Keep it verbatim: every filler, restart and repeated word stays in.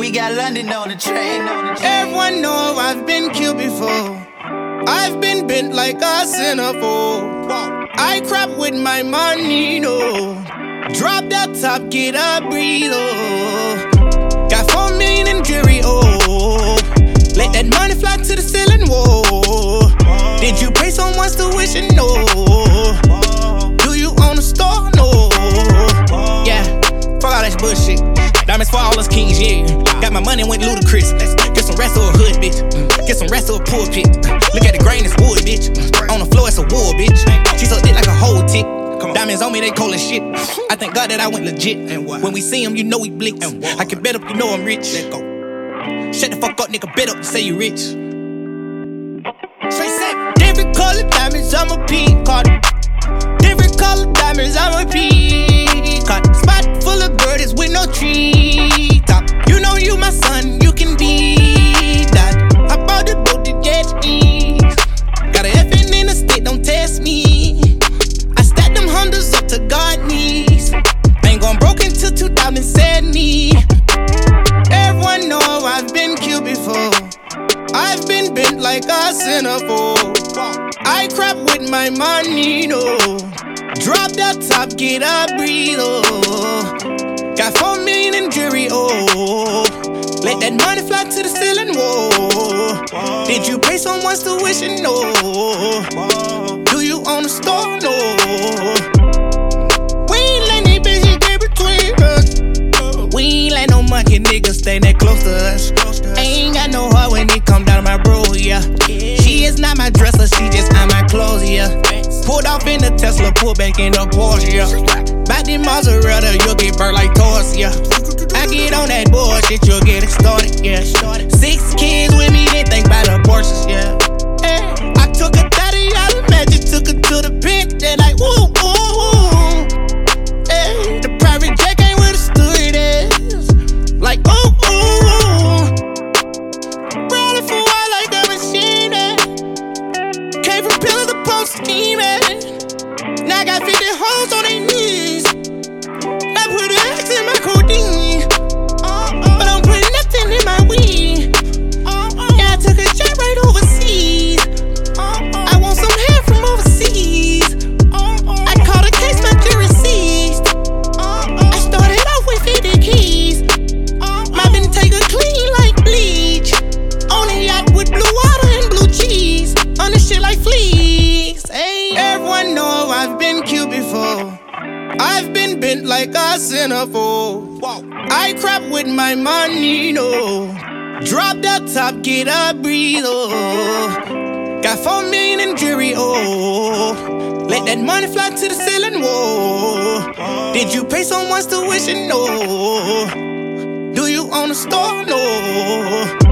we got London on the train. Everyone know I've been killed before. I've been bent like a centerfold. I crap with my money, no. Drop that top, get a breathe, oh. Got four million in jury, oh. Let that money fly to the ceiling, whoa. Did you pay someone's tuition? No. Do you own a store? No. Yeah, fuck all that bullshit. Diamonds for all us kings, yeah. Got my money, went ludicrous. Get some rest of a hood, bitch. Get some rest of a pulpit. Look at the grain, it's wood, bitch. On the floor, it's a wood, bitch. She so thick like a whole tick. Diamonds on me, they cold as shit. I thank God that I went legit. When we see him, you know we blitz. I can bet up, you know I'm rich. Let go. Shut the fuck up, nigga. Bet up, you say you rich. Straight set. Different color diamonds, I'm a peacock. Different color diamonds, I'm a peacock. Spot full of birdies with no tree top. You know you my son, you can be that. I bought the boat to get ease. Got a F N in the state, don't test me. I stack them hundreds up to God knees. Ain't gone broke until two thousand seventy. Everyone know I've been killed before. I've been bent like a centerfold. I crap with my money, no. Drop that top, get a breathe, oh. Got four million in jury, oh. Let that money fly to the ceiling, whoa. Did you pay someone's tuition? No. Do you own a store? No. We ain't let any bitches get between us. We ain't let no monkey niggas stay that close to us. Ain't got no heart when it come down to my bro, yeah. She is not my dresser, she just on my clothes, yeah. Pulled off in the Tesla, pulled back in the Porsche, yeah. Back the mozzarella, you'll get burnt like toast, yeah. I get on that bullshit, you'll get extorted, yeah. Six kids with me, then think about abortions, yeah. Hey, I took a thirty out of magic, took her to the pit, they're like, woo, woo, woo. Hey, the private jet ain't where the story is. Like, ooh, ooh, ooh. Rolling for a while like a machine, eh. Came from pillar to post scheming. Now I got fifty hoes on their knees. I put an X in my codeine, but I'm putting nothing in my weed. Yeah, I took a jet right overseas. I want some hair from overseas. I caught a case, my jury seized. I started off with fifty keys. My bin take a clean like bleach. On a yacht with blue water and blue cheese. On the shit like fleas. Hey, everyone know I've been killed before. I've been bent like a centerfold. I crap with my money, no. Drop that top, get a breathe, oh. Got four million in jury, oh. Let that money fly to the ceiling, whoa. Did you pay someone's tuition? No. Do you own a store? No.